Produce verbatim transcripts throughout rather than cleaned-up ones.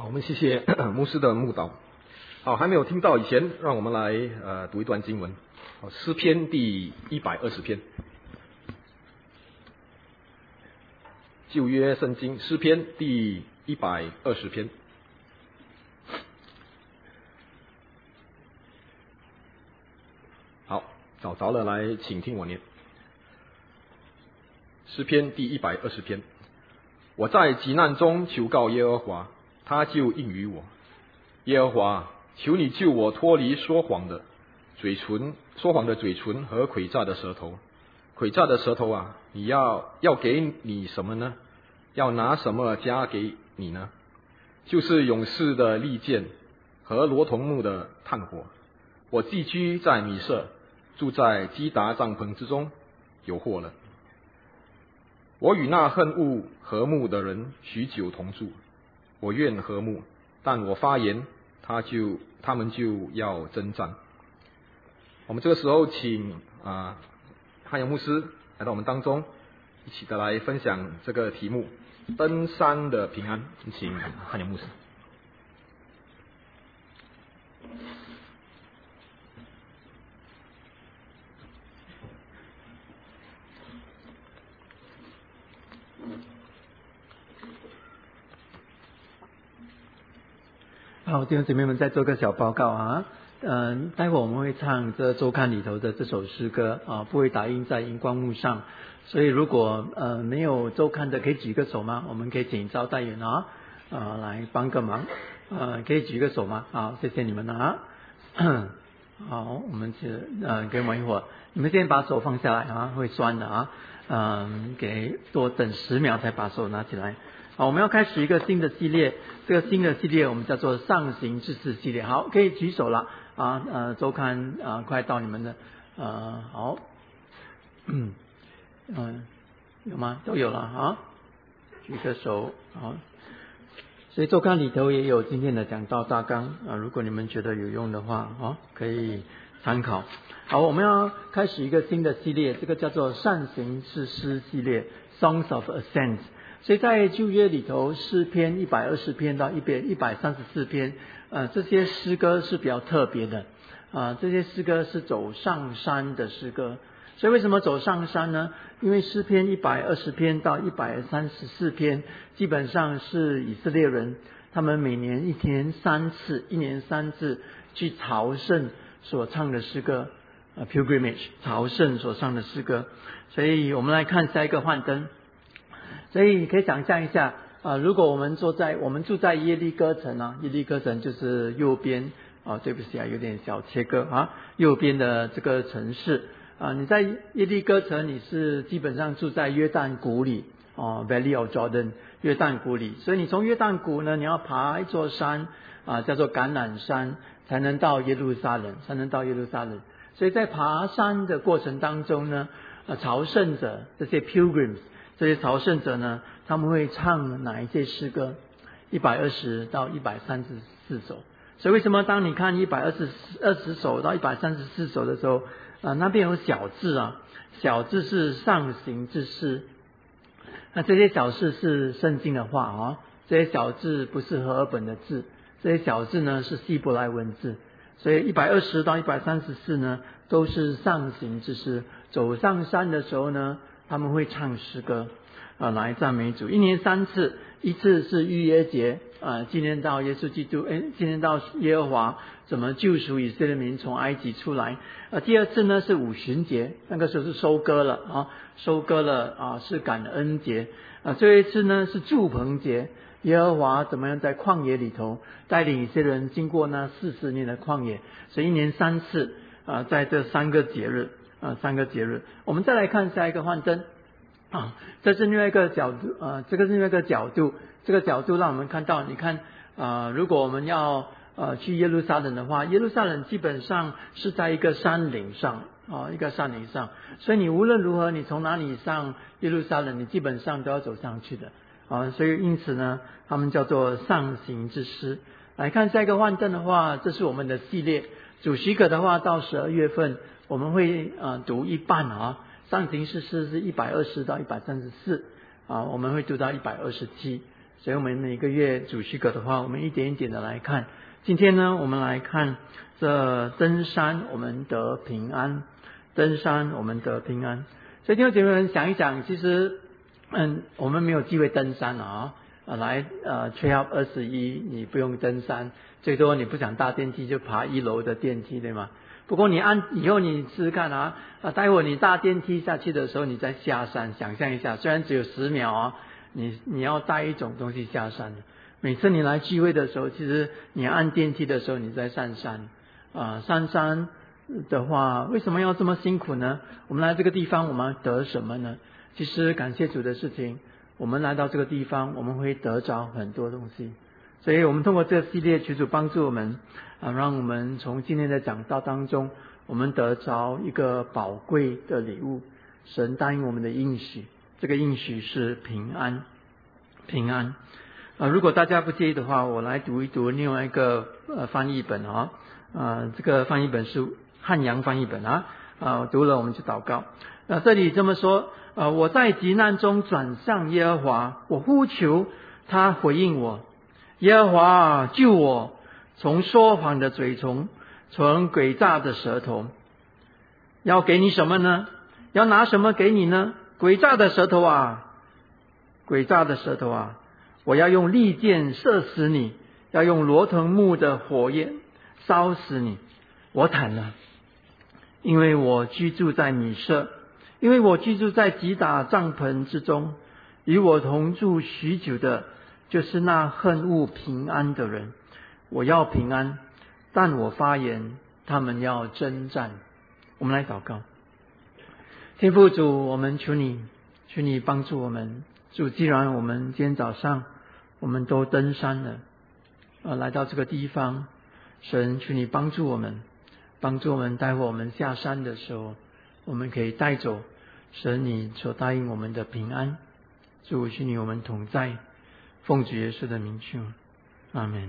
好，我们谢谢牧师的牧导。好，还没有听到以前，让我们来呃读一段经文。好，诗篇第一百二十篇，旧约圣经诗篇第一百二十篇。好，找着了，来，请听我念。诗篇第一百二十篇，我在急难中求告耶和华，他就应允我。耶和华，求你救我脱离说谎的嘴唇，说谎的嘴唇和诡诈的舌头。诡诈的舌头啊，你要要给你什么呢？要拿什么加给你呢？就是勇士的利剑和罗桐木的炭火。我寄居在米舍，住在基达帐篷之中，有祸了。我与那恨恶和睦的人许久同住，我愿和睦，但我发言，他就他们就要征战。我们这个时候请啊汉阳牧师来到我们当中，一起的来分享这个题目：登山的平安。请汉阳牧师。 好，弟兄姊妹们，再做个小报告啊。嗯，待会我们会唱这周刊里头的这首诗歌啊，不会打印在荧光幕上，所以如果呃没有周刊的，可以举个手吗？我们可以请招待员啊啊来帮个忙，呃，可以举个手吗？好，谢谢你们啊。好，我们是呃给我们一会儿，你们先把手放下来啊，会酸的啊。嗯，给多等十秒才把手拿起来。好，我们要开始一个新的系列，这个新的系列我们叫做上行之事系列。好，可以举手了啊，呃，周刊啊，快到你们的，呃，好，嗯，嗯，有吗？都有了啊，举个手，好。所以周刊里头也有今天的讲道大纲啊，如果你们觉得有用的话，啊，可以参考。好，我们要开始一个新的系列，这个叫做上行之诗系列 ，Songs of Ascent。所以在旧约里头，诗篇一百二十篇到一百一百三十四篇，呃，这些诗歌是比较特别的，啊、呃，这些诗歌是走上山的诗歌。所以为什么走上山呢？因为诗篇一百二十篇到一百三十四篇，基本上是以色列人他们每年一年三次，一年三次去朝圣所唱的诗歌，呃 ，pilgrimage 朝圣所唱的诗歌。所以我们来看下一个幻灯。所以你可以想象一下啊、呃，如果我们坐在我们住在耶利哥城啊，耶利哥城就是右边啊，对不起啊，有点小切割啊，右边的这个城市啊，你在耶利哥城你是基本上住在约旦谷里啊 ，Valley of Jordan 约旦谷里，所以你从约旦谷呢，你要爬一座山啊，叫做橄榄山，才能到耶路撒冷，才能到耶路撒冷。所以在爬山的过程当中呢，呃，朝圣者这些 pilgrims。这些朝圣者呢，他们会唱哪一些诗歌？一百二十到一百三十四首。所以为什么当你看一百二十二十首到一百三十四首的时候，啊、呃，那边有小字啊，小字是上行之诗。那这些小字是圣经的话啊，这些小字不是和合本的字，这些小字呢是希伯来文字。所以一百二十到一百三十四呢，都是上行之诗。走上山的时候呢，他们会唱诗歌啊，来赞美主。一年三次，一次是逾越节啊，纪念到耶稣基督，哎，纪念到耶和华怎么救赎以色列民从埃及出来。啊，第二次呢是五旬节，那个时候是收割了啊，收割了啊，是感恩节啊。最后一次呢是住棚节，耶和华怎么样在旷野里头带领以色列人经过那四十年的旷野，所以一年三次啊，在这三个节日。啊，三个节日，我们再来看下一个幻灯啊，这是另外一个角度啊，这个是另外一个角度，这个角度让我们看到，你看啊，如果我们要呃去耶路撒冷的话，耶路撒冷基本上是在一个山岭上啊，一个山岭上，所以你无论如何，你从哪里上耶路撒冷，你基本上都要走上去的啊，所以因此呢，他们叫做上行之诗。来看下一个幻灯的话，这是我们的系列，主许可的话，到十二月份。我们会呃读一半啊，上行之诗是一百二十到一百三十四啊，我们会读到一百二十七， 所以我们每个月主诗歌的话，我们一点一点的来看。今天呢，我们来看这登山我们得平安，登山我们得平安。所以弟兄姐妹们想一想，其实嗯，我们没有机会登山啊，啊来呃 Trail 二十一你不用登山，最多你不想搭电梯就爬一楼的电梯，对吗？不过你按以后你试试看啊，啊待会你搭电梯下去的时候，你再下山，想象一下，虽然只有十秒啊，你你要带一种东西下山。每次你来聚会的时候，其实你按电梯的时候你在上山啊，上山的话为什么要这么辛苦呢？我们来这个地方我们得什么呢？其实感谢主的事情，我们来到这个地方我们会得着很多东西。所以我们通过这个系列，求主帮助我们啊，让我们从今天的讲道当中，我们得着一个宝贵的礼物，神答应我们的应许，这个应许是平安，平安。啊，如果大家不介意的话，我来读一读另外一个呃翻译本啊，啊，这个翻译本是汉阳翻译本啊，啊，读了我们就祷告。那这里这么说，啊，我在急难中转向耶和华，我呼求他回应我，耶和华救我，从说谎的嘴唇，从诡诈的舌头。要给你什么呢？要拿什么给你呢？诡诈的舌头啊，诡诈的舌头啊！我要用利箭射死你，要用罗藤木的火焰烧死你。我坦了，因为我居住在米舍，因为我居住在击打帐篷之中。与我同住许久的，就是那恨恶平安的人。我要平安，但我发言，他们要征战。我们来祷告。天父主，我们求你，求你帮助我们。主，既然我们今天早上我们都登山了，呃，来到这个地方，神，求你帮助我们，帮助我们，待会我们下山的时候，我们可以带走神你所答应我们的平安。主，求你我们同在，奉主耶稣的名求，阿们。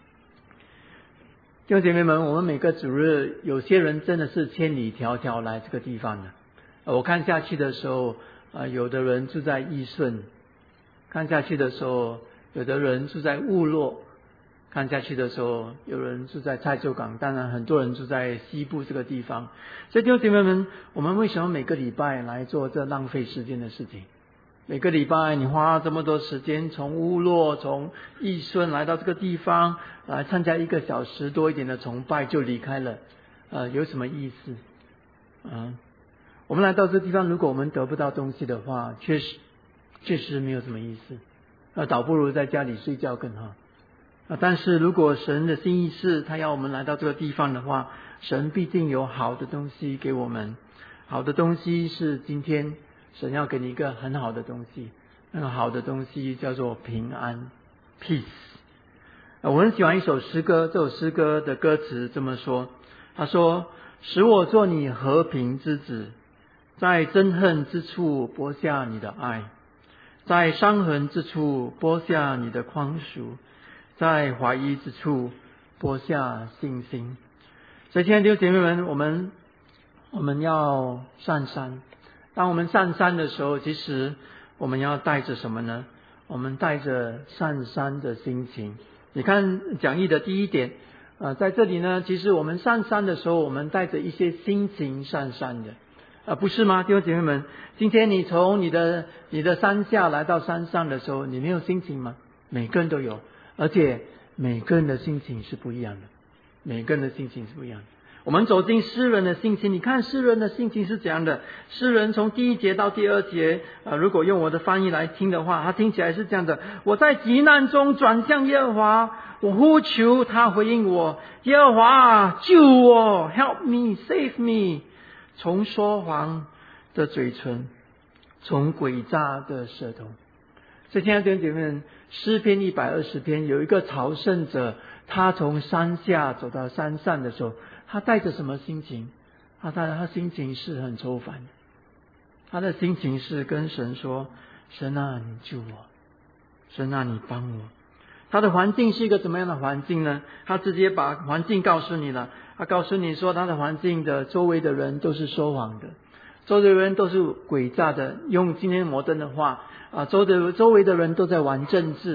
弟兄姐妹们，我们每个主日，有些人真的是千里迢迢来这个地方的。呃、我看下去的时候，呃，有的人住在义顺，看下去的时候，有的人住在雾洛，看下去的时候，有人住在蔡州港，当然很多人住在西部这个地方。所以弟兄姐妹们，我们为什么每个礼拜来做这浪费时间的事情？每个礼拜你花这么多时间，从乌洛从义顺来到这个地方来参加一个小时多一点的崇拜就离开了，呃，有什么意思啊？我们来到这个地方，如果我们得不到东西的话，确实确实没有什么意思，那倒不如在家里睡觉更好啊。但是如果神的心意是他要我们来到这个地方的话，神必定有好的东西给我们。好的东西是今天神要给你一个很好的东西，那个好的东西叫做平安 peace。 我很喜欢一首诗歌，这首诗歌的歌词这么说，他说，使我做你和平之子，在憎恨之处播下你的爱，在伤痕之处播下你的宽恕，在怀疑之处播下信心。所以亲爱的弟兄姐妹们，我们我们要上山。当我们上山的时候，其实我们要带着什么呢？我们带着上山的心情。你看讲义的第一点，呃，在这里呢，其实我们上山的时候，我们带着一些心情上山的，呃，不是吗？弟兄姐妹们，今天你从你的你的山下来到山上的时候，你没有心情吗？每个人都有，而且每个人的心情是不一样的，每个人的心情是不一样的。我们走进诗人的心情，你看诗人的心情是怎样的？诗人从第一节到第二节，呃，如果用我的翻译来听的话，他听起来是这样的：我在急难中转向耶和华，我呼求他回应我，耶和华救我 ，help me save me， 从说谎的嘴唇，从诡诈的舌头。所以亲爱的弟兄姐妹们，诗篇一百二十篇有一个朝圣者，他从山下走到山上的时候，他带着什么心情？他带着他心情是很愁烦的，他的心情是跟神说：神啊，你救我，神啊，你帮我。他的环境是一个怎么样的环境呢？他直接把环境告诉你了，他告诉你说他的环境的周围的人都是说谎的，周围的人都是诡诈的，用今天摩登的话啊，周的周围的人都在玩政治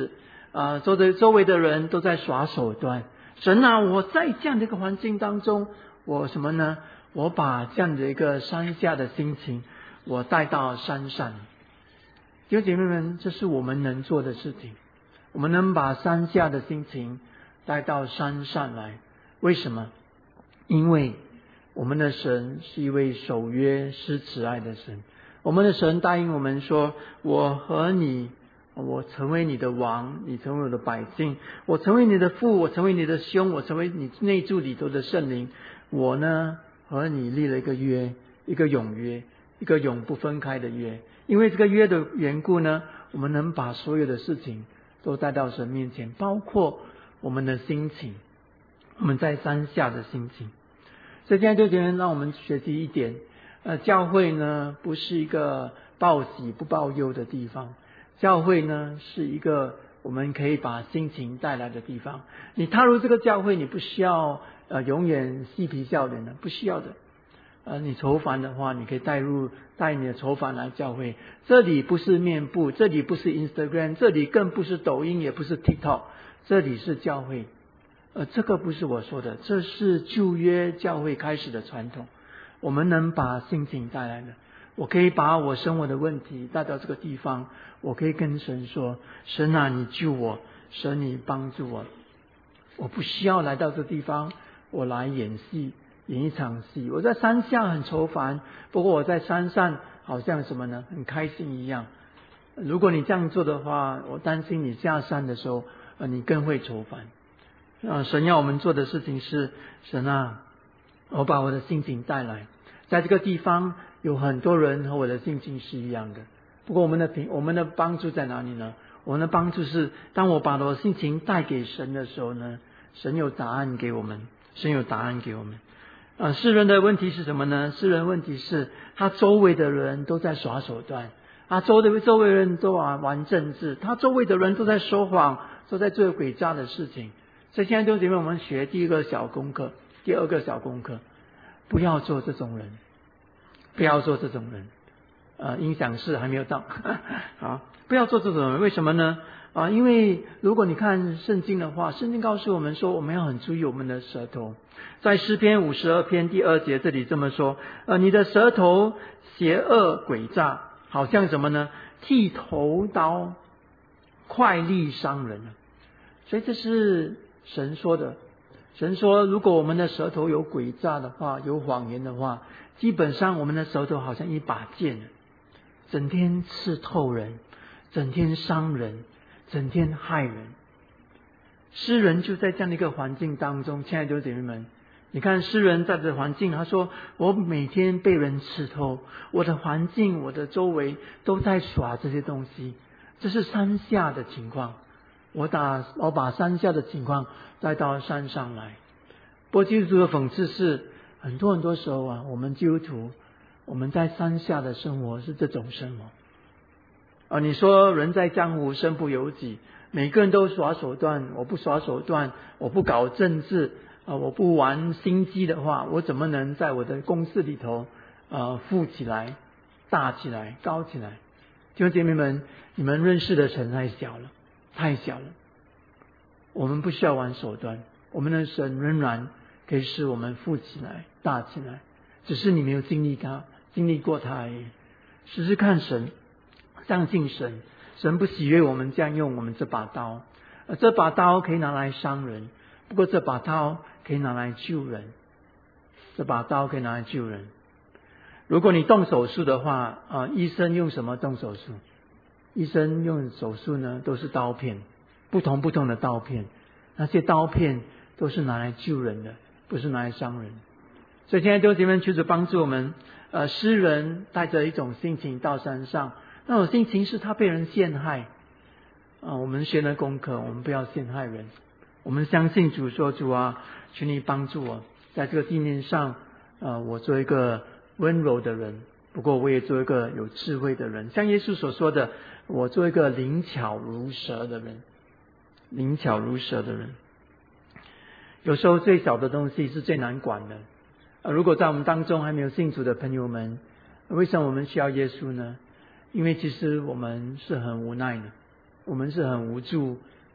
啊，周围周围的人都在耍手段。神啊，我在这样的一个环境当中，我什么呢？我把这样的一个山下的心情，我带到山上。弟兄姐妹们，这是我们能做的事情。我们能把山下的心情带到山上来。为什么？因为我们的神是一位守约施慈爱的神。我们的神答应我们说，我和你，我成为你的王，你成为我的百姓，我成为你的父，我成为你的兄，我成为你内住里头的圣灵。我呢和你立了一个约，一个永约，一个永不分开的约。因为这个约的缘故呢，我们能把所有的事情都带到神面前，包括我们的心情，我们在山下的心情。所以现在就觉得让我们学习一点，呃，教会呢不是一个报喜不报忧的地方，教会呢是一个我们可以把心情带来的地方。你踏入这个教会，你不需要呃永远嬉皮笑脸的，不需要的。呃，你愁烦的话，你可以带入带你的愁烦来教会。这里不是面部，这里不是 Instagram， 这里更不是抖音，也不是 TikTok， 这里是教会。呃，这个不是我说的，这是旧约教会开始的传统。我们能把心情带来的，我可以把我生活的问题带到这个地方，我可以跟神说：神啊，你救我，神你帮助我。我不需要来到这个地方，我来演戏。演一场戏，我在山下很愁烦，不过我在山上好像什么呢？很开心一样。如果你这样做的话，我担心你下山的时候，呃，你更会愁烦。呃，神要我们做的事情是，神啊，我把我的心情带来，在这个地方有很多人和我的心情是一样的。不过我们的平，我们的帮助在哪里呢？我们的帮助是，当我把我的心情带给神的时候呢，神有答案给我们，神有答案给我们。啊，世人的问题是什么呢？世人问题是他周围的人都在耍手段，啊，周围周围人都玩玩政治，他周围的人都在说谎，都在做诡诈的事情。所以现在弟兄姐妹，我们学第一个小功课，第二个小功课，不要做这种人，不要做这种人。呃，音响室还没有到，好，不要做这种人。为什么呢？啊，因为如果你看圣经的话，圣经告诉我们说，我们要很注意我们的舌头。在诗篇五十二篇第二节这里这么说，呃，你的舌头邪恶诡诈，好像什么呢？剃头刀，快利伤人。所以这是神说的。神说，如果我们的舌头有诡诈的话，有谎言的话，基本上我们的舌头好像一把剑，整天刺透人，整天伤人，整天害人。诗人就在这样的一个环境当中，亲爱的弟兄姐妹们，你看诗人在这个环境，他说我每天被人刺透，我的环境我的周围都在耍这些东西，这是山下的情况。我打我把山下的情况带到山上来。不过基督徒的讽刺是，很多很多时候啊，我们基督徒我们在山下的生活是这种生活啊。你说人在江湖身不由己，每个人都耍手段，我不耍手段，我不搞政治啊，我不玩心机的话，我怎么能在我的公司里头呃富起来、大起来、高起来？弟兄姐妹们，你们认识的神太小了，太小了。我们不需要玩手段，我们的神仍然可以使我们富起来、大起来，只是你没有经历他，经历过他而已。试试看神，相信神，神不喜悦我们这样用我们这把刀，而这把刀可以拿来伤人，不过这把刀可以拿来救人，这把刀可以拿来救人。如果你动手术的话，啊，医生用什么动手术？医生用手术呢，都是刀片，不同不同的刀片，那些刀片都是拿来救人的，不是拿来伤人。所以现在弟兄姐妹，求主帮助我们。呃，诗人带着一种心情到山上，那种心情是他被人陷害啊。我们学了功课，我们不要陷害人。我们相信主说，主啊，求你帮助我，在这个地面上，呃，我做一个温柔的人，不过我也做一个有智慧的人。像耶稣所说的，我做一个灵巧如蛇的人，灵巧如蛇的人。有时候最小的东西是最难管的。呃，如果在我们当中还没有信主的朋友们，为什么我们需要耶稣呢？因为其实我们是很无奈的，我们是很无助，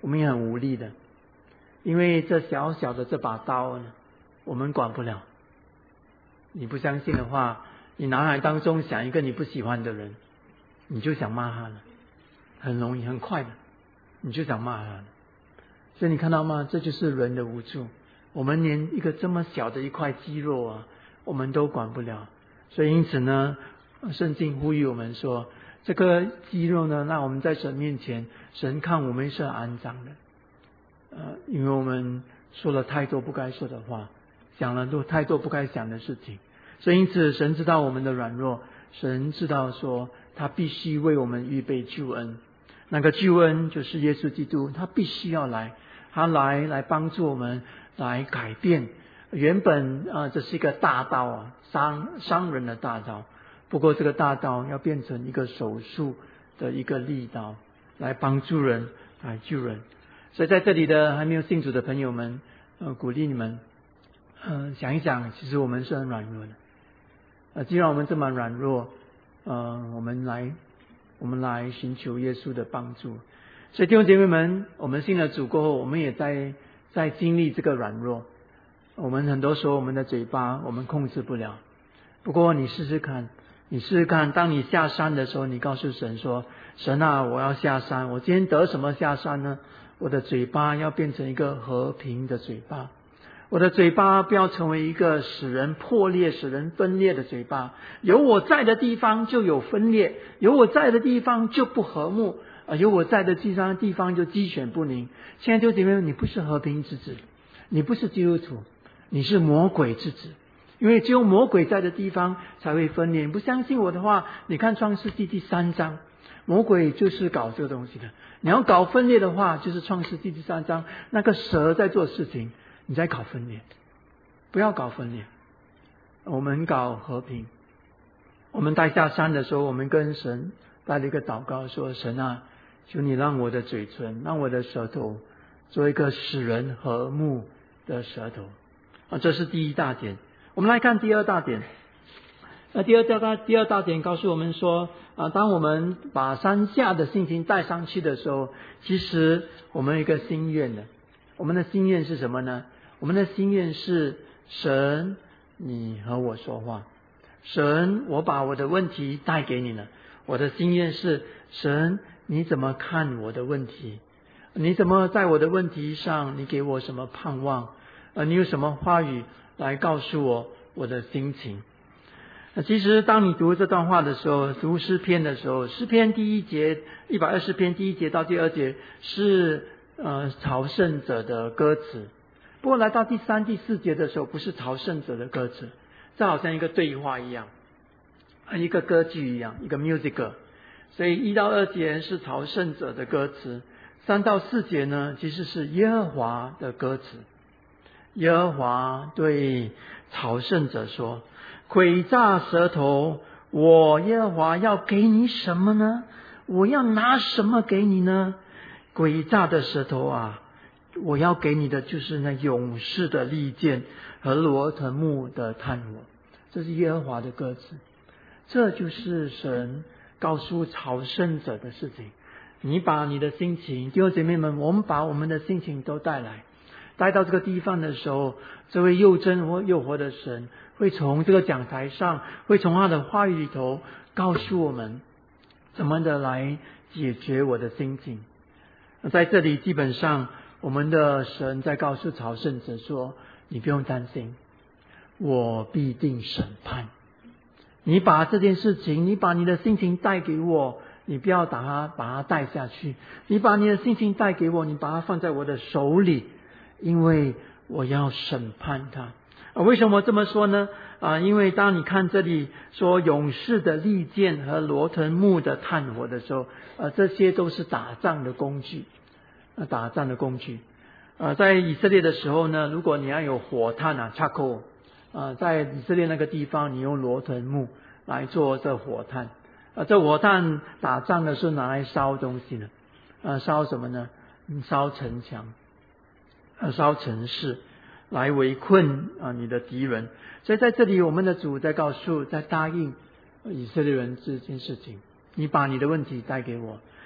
我们也很无力的，因为这小小的这把刀呢，我们管不了。你不相信的话，你脑海当中想一个你不喜欢的人，你就想骂他了，很容易很快的，你就想骂他了。所以你看到吗？这就是人的无助。我们连一个这么小的一块肌肉啊，我们都管不了。所以因此呢，圣经呼吁我们说，这个肌肉呢，让我们在神面前，神看我们是安葬的。呃，因为我们说了太多不该说的话，想了多太多不该想的事情，所以因此神知道我们的软弱，神知道说他必须为我们预备救恩。那个救恩就是耶稣基督，他必须要来，他来来帮助我们，来改变原本啊、呃，这是一个大刀啊，伤伤人的大刀。不过这个大刀要变成一个手术的一个利刀，来帮助人，来救人。所以在这里的还没有信主的朋友们，呃，鼓励你们，呃，想一想，其实我们是很软弱的。呃，既然我们这么软弱，呃，我们来，我们来寻求耶稣的帮助。所以弟兄姐妹们，我们信了主过后，我们也在在经历这个软弱。我们很多时候，我们的嘴巴我们控制不了。不过你试试看，你试试看，当你下山的时候，你告诉神说：“神啊，我要下山，我今天得什么下山呢？我的嘴巴要变成一个和平的嘴巴，我的嘴巴不要成为一个使人破裂、使人分裂的嘴巴。有我在的地方就有分裂，有我在的地方就不和睦，啊，有我在的地方地方就鸡犬不宁。”亲爱的弟兄姐妹，你不是和平之子，你不是基督徒，你是魔鬼之子。因为只有魔鬼在的地方才会分裂。你不相信我的话，你看创世纪第三章，魔鬼就是搞这个东西的。你要搞分裂的话，就是创世纪第三章那个蛇在做事情，你在搞分裂。不要搞分裂，我们搞和平。我们带下山的时候，我们跟神带了一个祷告，说：“神啊，求你让我的嘴唇，让我的舌头做一个使人和睦的舌头。”啊，这是第一大点。我们来看第二大点。那第二大第二大点告诉我们说，啊，当我们把山下的心情带上去的时候，其实我们有一个心愿的。我们的心愿是什么呢？我们的心愿是：神，你和我说话。神，我把我的问题带给你了。我的心愿是：神，你怎么看我的问题？你怎么在我的问题上，你给我什么盼望？呃，你有什么话语来告诉我我的心情？那其实当你读这段话的时候，读诗篇的时候，诗篇第一节一百二十篇第一节到第二节是呃朝圣者的歌词。不过来到第三、第四节的时候，不是朝圣者的歌词，这好像一个对话一样，一个歌剧一样，一个 musical。所以一到二节是朝圣者的歌词，三到四节呢，其实是耶和华的歌词。耶和华对朝圣者说：“诡诈舌头，我耶和华要给你什么呢？我要拿什么给你呢？诡诈的舌头啊，我要给你的就是那勇士的利剑和罗腾木的炭火。”这是耶和华的歌词，这就是神告诉朝圣者的事情。你把你的心情，弟兄姐妹们，我们把我们的心情都带来。带到这个地方的时候，这位又真或又活的神会从这个讲台上，会从他的话语里头告诉我们怎么的来解决我的心情。在这里基本上我们的神在告诉朝圣者说：你不用担心，我必定审判。你把这件事情，你把你的心情带给我，你不要把它把它带下去。你把你的心情带给我，你把它放在我的手里，因为我要审判他。啊，为什么这么说呢？啊，因为当你看这里说勇士的利剑和罗腾木的炭火的时候，啊，这些都是打仗的工具，啊，打仗的工具。啊，在以色列的时候呢，如果你要有火炭啊 ，charcoal， 啊，在以色列那个地方，你用罗腾木来做这火炭。啊，这火炭打仗的时候拿来烧东西呢，啊，烧什么呢？烧城墙。烧城市，来围困啊你的敌人。所以在这里，我们的主在告诉，在答应以色列人这件事情：你把你的问题带给我，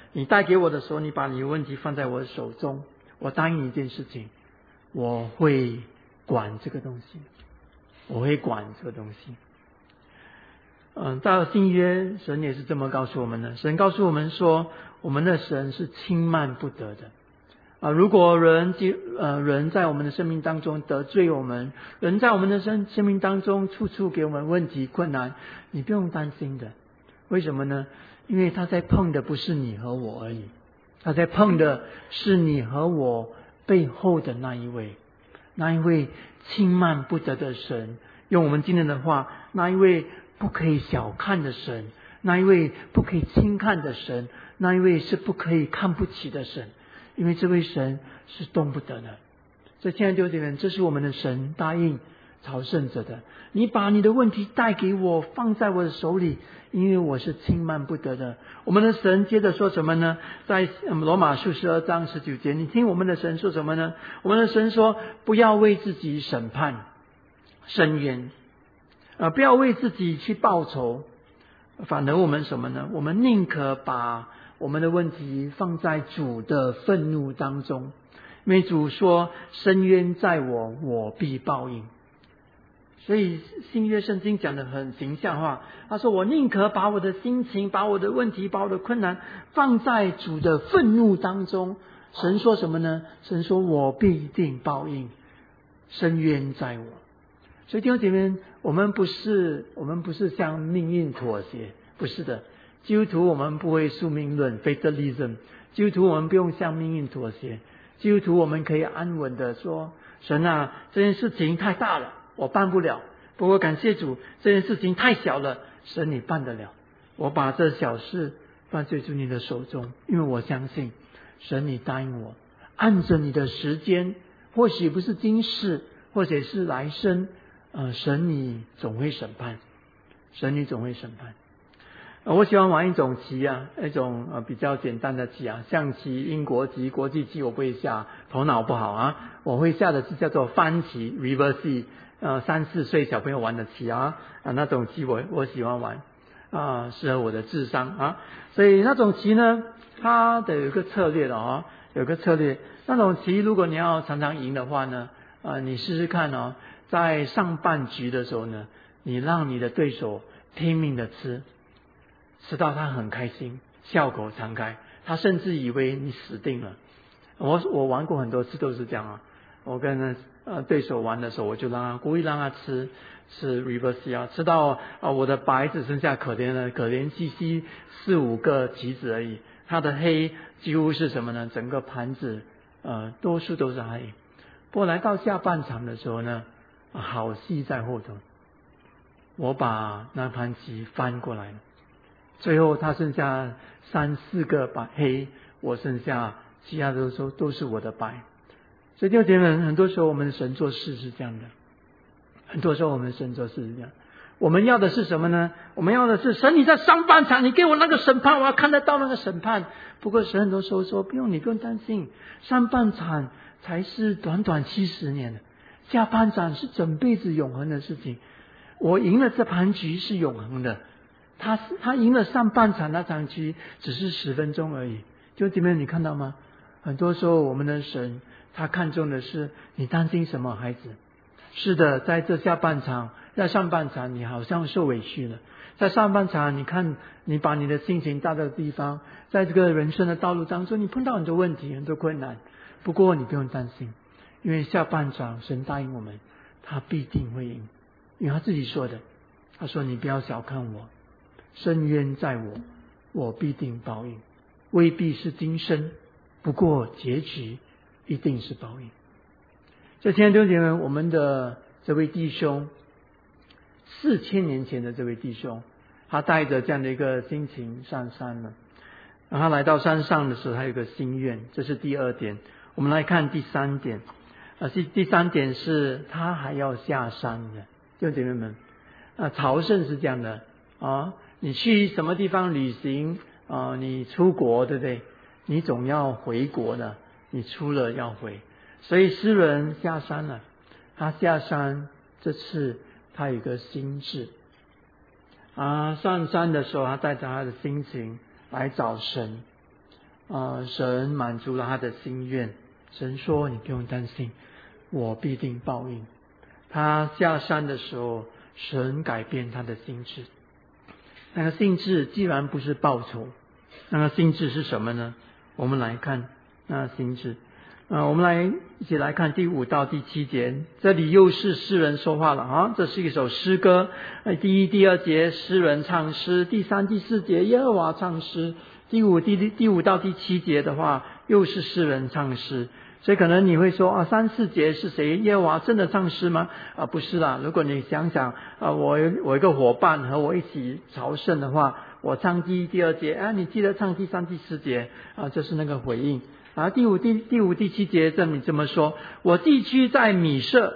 你带给我的时候，你把你的问题放在我的手中，我答应你一件事情，我会管这个东西，我会管这个东西。嗯，到新约，神也是这么告诉我们的。神告诉我们说，我们的神是轻慢不得的。啊，如果人呃人在我们的生命当中得罪我们，人在我们的生生命当中处处给我们问题困难，你不用担心的。为什么呢？因为他在碰的不是你和我而已，他在碰的是你和我背后的那一位，那一位轻慢不得的神。用我们今天的话，那一位不可以小看的神，那一位不可以轻看的神，那一位是不可以看不起的神。因为这位神是动不得的。所以亲爱的弟兄姐妹，这是我们的神答应朝圣者的。你把你的问题带给我，放在我的手里，因为我是轻慢不得的。我们的神接着说什么呢？在罗马书十二章十九节，你听我们的神说什么呢？我们的神说，不要为自己审判申冤，呃，不要为自己去报仇，反而我们什么呢？我们宁可把我们的问题放在主的愤怒当中，因为主说，申冤在我，我必报应。所以新约圣经讲得很形象化，他说，我宁可把我的心情，把我的问题，把我的困难放在主的愤怒当中。神说什么呢？神说，我必定报应，申冤在我。所以弟兄姐妹，我们不是我们不是向命运妥协，不是的。基督徒我们不会宿命论 fatalism， 基督徒我们不用向命运妥协，基督徒我们可以安稳的说，神啊，这件事情太大了，我办不了，不过感谢主，这件事情太小了，神你办得了，我把这小事放在主你的手中，因为我相信神你答应我，按着你的时间，或许不是今世，或者是来生，呃，神你总会审判，神你总会审判。呃、我喜欢玩一种棋啊，一种呃比较简单的棋啊，象棋、英国棋、国际棋我不会下，头脑不好啊。我会下的是叫做番棋 （reverse）， 呃，三四岁小朋友玩的棋啊，啊那种棋我我喜欢玩啊，适合我的智商啊。所以那种棋呢，它的有一个策略的哦，有个策略。那种棋如果你要常常赢的话呢，啊、呃，你试试看哦，在上半局的时候呢，你让你的对手拼命的吃。吃到他很开心，笑口常开，他甚至以为你死定了。我我玩过很多次都是这样啊。我跟呃对手玩的时候，我就让他故意让他吃吃 reverse 啊，吃到啊、呃、我的白只剩下可怜的可怜兮兮四五个棋子而已，他的黑几乎是什么呢？整个盘子呃多数都是黑。不过来到下半场的时候呢，好戏在后头，我把那盘棋翻过来了。最后他剩下三四个白黑，我剩下其他的都都是我的白。所以弟兄姐妹，很多时候我们的神做事是这样的，很多时候我们的神做事是这样。我们要的是什么呢？我们要的是神，你在上半场你给我那个审判，我要看得到那个审判。不过神很多时候说，不用你不用担心，上半场才是短短七十年的，下半场是整辈子永恒的事情。我赢了这盘局是永恒的。他他赢了上半场那场局只是十分钟而已，就这边你看到吗？很多时候我们的神他看重的是你担心什么，孩子？是的，在这下半场，在上半场你好像受委屈了，在上半场你看你把你的心情带到地方，在这个人生的道路当中，你碰到很多问题，很多困难。不过你不用担心，因为下半场神答应我们，他必定会赢，因为他自己说的，他说你不要小看我。申冤在我，我必定报应，未必是今生，不过结局一定是报应。这亲爱的弟兄姐妹，我们的这位弟兄，四千年前的这位弟兄，他带着这样的一个心情上山了。然后他来到山上的时候，他有个心愿，这是第二点。我们来看第三点，啊，第第三点是他还要下山的，弟兄姐妹们，啊，朝圣是这样的啊。你去什么地方旅行啊、呃？你出国对不对？你总要回国的，你出了要回。所以诗人下山了，他下山这次他有一个心志啊，上山的时候他带着他的心情来找神呃，神满足了他的心愿。神说：“你不用担心，我必定报应。”他下山的时候，神改变他的心智。那个心智既然不是报仇，那个心智是什么呢？我们来看那心智。呃，我们来一起来看第五到第七节，这里又是诗人说话了啊！这是一首诗歌。呃，第一、第二节诗人唱诗，第三、第四节耶和华唱诗，第五、第第五到第七节的话，又是诗人唱诗。所以可能你会说啊，三四节是谁？耶和华真的唱诗吗？啊，不是啦。如果你想想啊，我有我一个伙伴和我一起朝圣的话，我唱第一、第二节啊，你记得唱第三、第四节啊，这是那个回应。啊，第五、第第五、第七节这里这么说：我寄居在米舍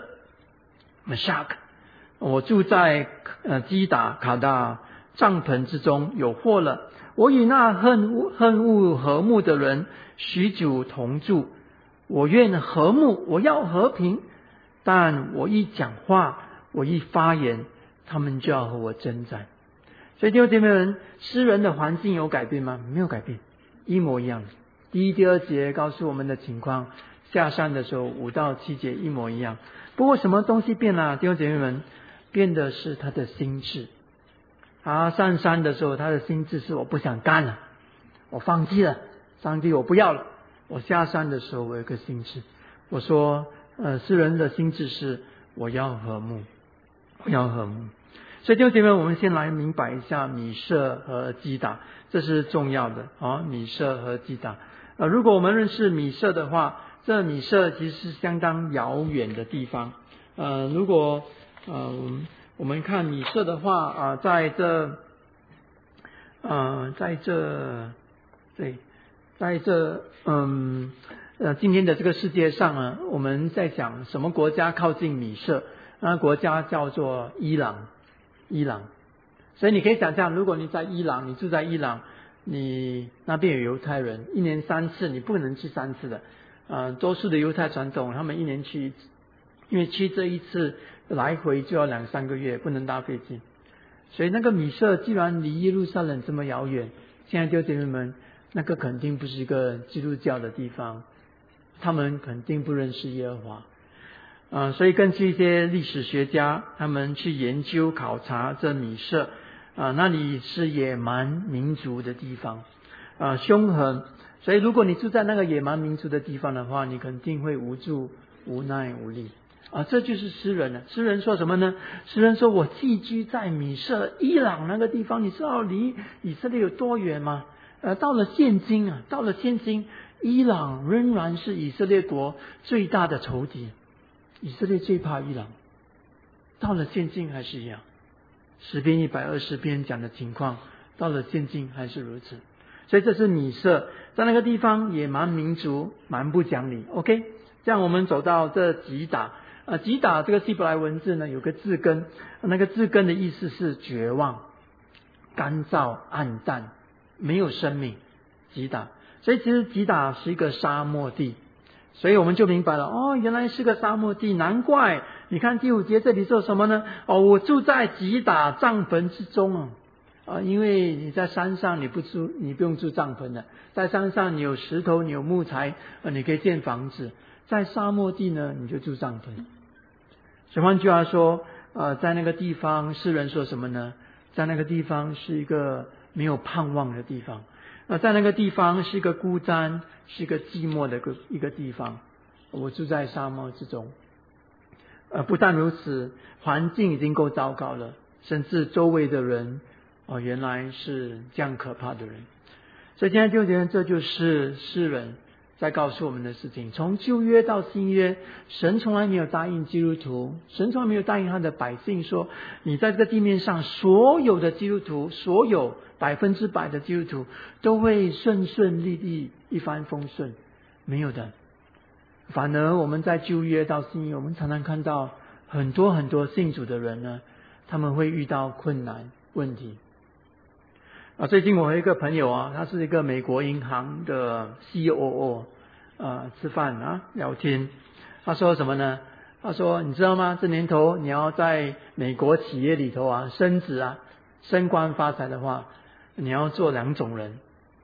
Meshach， 我住在呃基达卡达帐篷之中，有祸了。我与那恨恶恨恶和睦的人许久同住。我愿和睦，我要和平，但我一讲话，我一发言，他们就要和我征战。所以弟兄姐妹们，诗人的环境有改变吗？没有改变，一模一样。第一、第二节告诉我们的情况，下山的时候五到七节一模一样。不过什么东西变了？弟兄姐妹们，变的是他的心智。啊，上山的时候他的心智是我不想干了，我放弃了，上帝我不要了。我下山的时候我有个心智，我说呃，诗人的心智是我要和睦，我要和睦。所以弟兄姐妹，我们先来明白一下米舍和基达，这是重要的啊。米舍和基达，呃，如果我们认识米舍的话，这米舍其实是相当遥远的地方。呃，如果呃我们看米舍的话啊、呃，在这呃在这对。在这嗯呃今天的这个世界上呢，我们在讲什么国家靠近米舍？那国家叫做伊朗，伊朗。所以你可以想象，如果你在伊朗，你住在伊朗，你那边有犹太人，一年三次，你不能去三次的。呃，多数的犹太传统，他们一年去，因为去这一次来回就要两三个月，不能搭飞机。所以那个米舍既然离耶路撒冷这么遥远，现在弟兄姐妹们，那个肯定不是一个基督教的地方，他们肯定不认识耶和华。呃，所以根据一些历史学家，他们去研究考察这米舍，啊、呃，那里是野蛮民族的地方，啊、呃，凶狠。所以如果你住在那个野蛮民族的地方的话，你肯定会无助、无奈、无力。啊，这就是诗人了。诗人说什么呢？诗人说：“我寄居在米舍，伊朗那个地方，你知道离以色列有多远吗？”呃，到了现今啊，到了现今，伊朗仍然是以色列国最大的仇敌。以色列最怕伊朗，到了现今还是一样。诗篇一百二十篇讲的情况，到了现今还是如此。所以这是米舍，在那个地方野蛮民族蛮不讲理。OK， 这样我们走到这基达。呃，基达这个希伯来文字呢，有个字根，那个字根的意思是绝望、干燥、暗淡。没有生命，基达。所以其实基达是一个沙漠地，所以我们就明白了，哦，原来是个沙漠地，难怪你看第五节这里说什么呢？哦，我住在基达帐篷之中啊，啊，因为你在山上你不住，你不用住帐篷的，在山上你有石头，你有木材，呃，你可以建房子。在沙漠地呢，你就住帐篷。所以换句话说，呃，在那个地方，诗人说什么呢？在那个地方是一个没有盼望的地方，呃，在那个地方是一个孤单，是一个寂寞的一个一个地方。我住在沙漠之中，呃，不但如此，环境已经够糟糕了，甚至周围的人，哦，原来是这样可怕的人。所以今天就觉得这就是诗人在告诉我们的事情。从旧约到新约，神从来没有答应基督徒，神从来没有答应他的百姓说，你在这个地面上所有的基督徒，所有百分之百的基督徒都会顺顺利利，一帆风顺，没有的。反而我们在旧约到新约，我们常常看到很多很多信主的人呢，他们会遇到困难问题。啊，最近我有一个朋友啊，他是一个美国银行的 C O O， 呃，吃饭啊聊天，他说什么呢？他说你知道吗？这年头你要在美国企业里头啊升职啊升官发财的话，你要做两种人。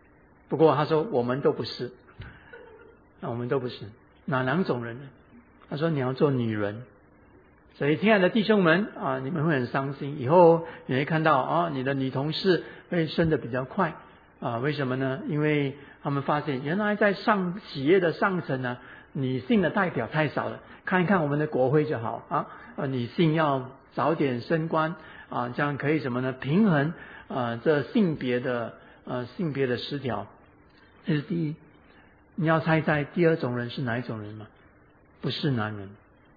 不过他说我们都不是，那我们都不是哪两种人呢？他说你要做女人。所以亲爱的弟兄们啊，你们会很伤心，以后你会看到啊，你的女同事会升得比较快啊，为什么呢？因为他们发现原来在上企业的上层呢，女性的代表太少了，看一看我们的国会就好啊，呃，女性要早点升官啊，这样可以什么呢？平衡啊这性别的呃性别的失调。这是第一。你要猜猜第二种人是哪一种人吗？不是男人，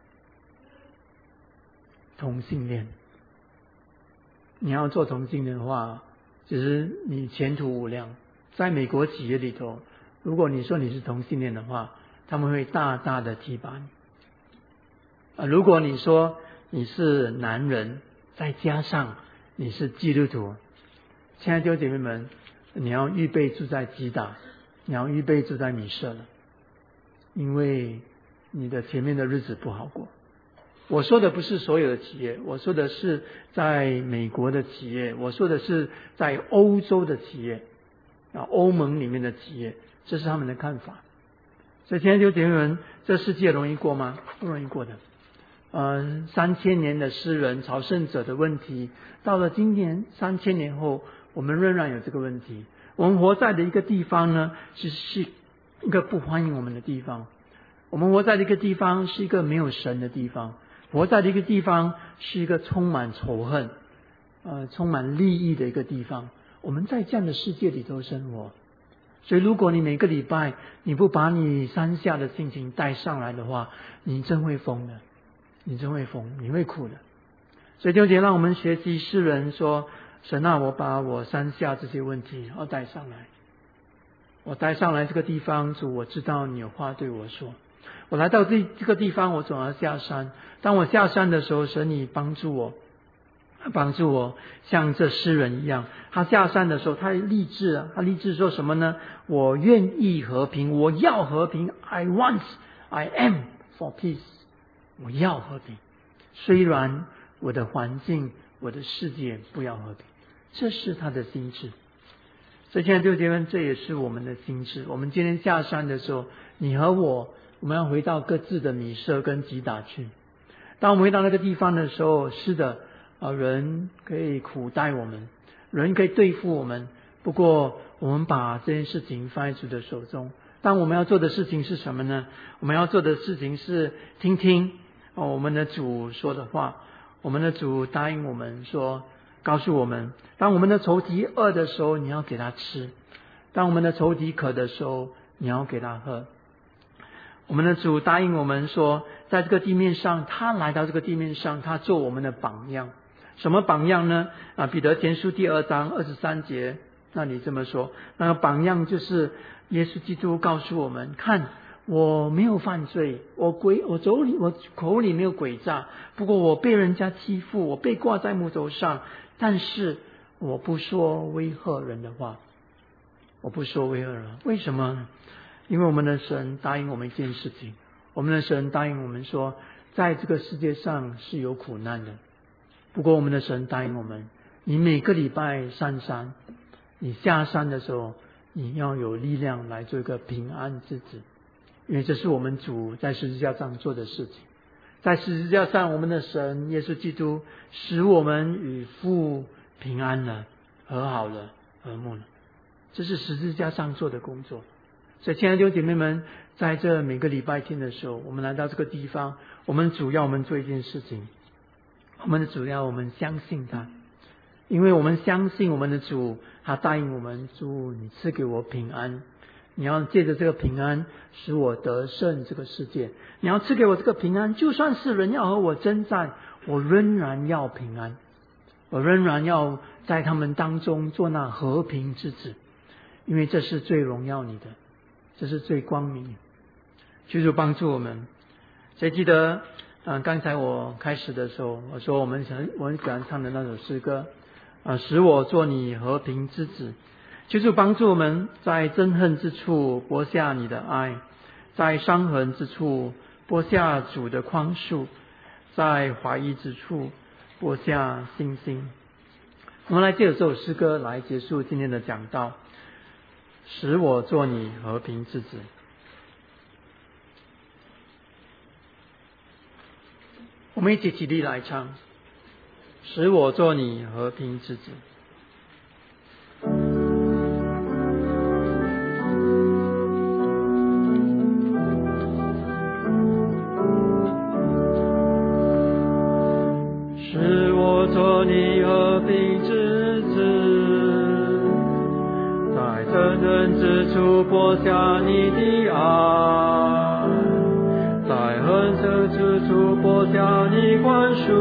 同性恋。你要做同性恋的话，其实你前途无量。在美国企业里头，如果你说你是同性恋的话，他们会大大的提拔你。啊，如果你说你是男人，再加上你是基督徒，亲爱的弟兄姐妹们，你要预备住在基大，你要预备住在米舍了，因为你的前面的日子不好过。我说的不是所有的企业，我说的是在美国的企业，我说的是在欧洲的企业啊，欧盟里面的企业，这是他们的看法。所以亲爱的弟兄姐妹们，这世界容易过吗？不容易过的。嗯，三千年的诗人朝圣者的问题，到了今年三千年后，我们仍然有这个问题。我们活在的一个地方呢，是是一个不欢迎我们的地方。我们活在的一个地方是一个没有神的地方，活在的一个地方是一个充满仇恨、呃，充满利益的一个地方。我们在这样的世界里头生活，所以如果你每个礼拜你不把你山下的心情带上来的话，你真会疯的，你真会疯，你会苦的。所以就姐让我们学习诗人说，神啊，我把我山下这些问题要带上来，我带上来这个地方，主，我知道你有话对我说。我来到这这个地方，我总要下山。当我下山的时候，神你帮助我，帮助我像这诗人一样。他下山的时候，他立志啊，他立志说什么呢？我愿意和平，我要和平。I want, I am for peace。我要和平，虽然我的环境、我的世界不要和平，这是他的心志。所以，亲爱的弟兄姐妹，这也是我们的心志。我们今天下山的时候，你和我，我们要回到各自的米舍跟基达去。当我们回到那个地方的时候，是的，啊，人可以苦待我们，人可以对付我们。不过，我们把这件事情放在主的手中。当我们要做的事情是什么呢？我们要做的事情是听听哦我们的主说的话。我们的主答应我们说，告诉我们，当我们的仇敌饿的时候，你要给他吃；当我们的仇敌渴的时候，你要给他喝。我们的主答应我们说，在这个地面上，他来到这个地面上，他做我们的榜样。什么榜样呢？啊，彼得前书第二章二十三节那里这么说，那个榜样就是耶稣基督告诉我们，看，我没有犯罪，我诡我口里我口里没有诡诈，不过我被人家欺负，我被挂在木头上，但是我不说威吓人的话，我不说威吓人。为什么？因为我们的神答应我们一件事情，我们的神答应我们说，在这个世界上是有苦难的。不过我们的神答应我们，你每个礼拜上山，你下山的时候，你要有力量来做一个平安之子。因为这是我们主在十字架上做的事情。在十字架上，我们的神耶稣基督使我们与父平安了，和好了，和睦了。这是十字架上做的工作。所以亲爱的弟兄姐妹们，在这每个礼拜天的时候，我们来到这个地方，我们主要我们做一件事情，我们的主要我们相信他，因为我们相信我们的主，他答应我们，主你赐给我平安，你要借着这个平安使我得胜这个世界，你要赐给我这个平安，就算是人要和我征战，我仍然要平安，我仍然要在他们当中做那和平之子，因为这是最荣耀你的，这是最光明的。求主帮助我们。谁记得嗯、呃，刚才我开始的时候我说我们很我很喜欢唱的那首诗歌啊、呃，使我做你和平之子。求主帮助我们，在憎恨之处播下你的爱，在伤痕之处播下主的宽恕，在怀疑之处播下信心。我们来借着这首诗歌来结束今天的讲道。 使我做你和平之子。我们一起起立来唱，使我做你和平之子。使我做你和平之子，在真人之处播下你的爱，在恨憎之处播下你宽恕，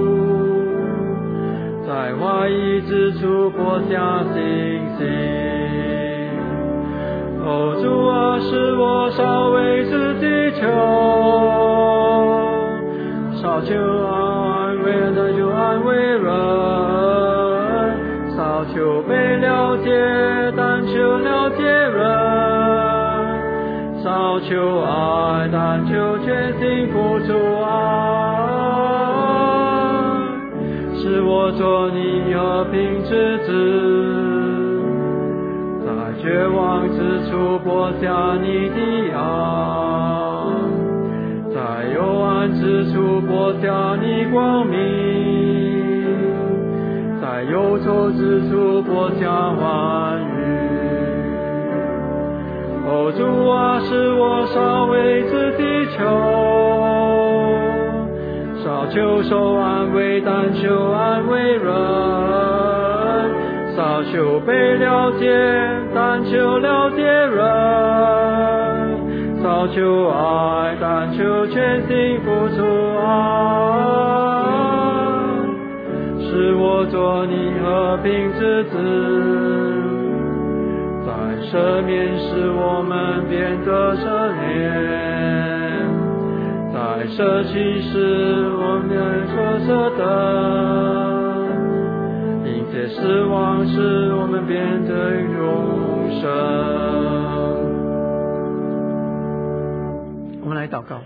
在怀疑之处播下信心。哦，主啊，使我少为自己求，少求安慰人，但求安慰人；少求被了解，但求了解人；少求爱，但求全心付出爱。使我做你和平之子，在绝望之处播下你的爱，在幽暗之处播下你光明，在忧愁之处播下欢愉。哦，主啊，使我少为自己求，少求受安慰，但求安慰人；少求被了解，但求了解人；少求爱，但求全心付出爱。使我做你和平之子，在赦免使我们变得赦免，在舍弃时我们所舍得，迎接死亡时我们变得永生。我们来祷告。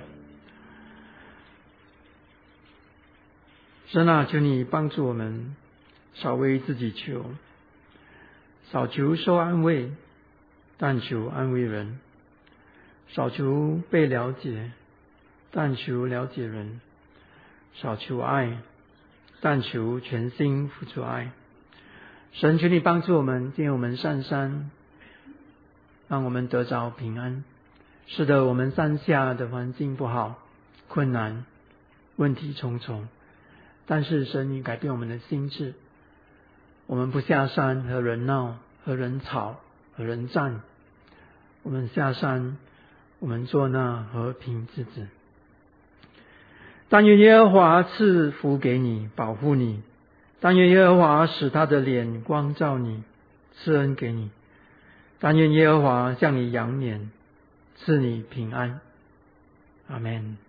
神啊，求你帮助我们少为自己求，少求受安慰，但求安慰人；少求被了解，但求了解人；少求爱，但求全心付出爱。神，求你帮助我们，借我们上山，让我们得着平安。是的，我们山下的环境不好，困难，问题重重，但是神，你改变我们的心志，我们不下山和人闹，和人吵，和人战，我们下山，我们做那和平之子。但愿耶和华赐福给你，保护你；但愿耶和华使他的脸光照你，赐恩给你；但愿耶和华向你扬脸，赐你平安。阿们。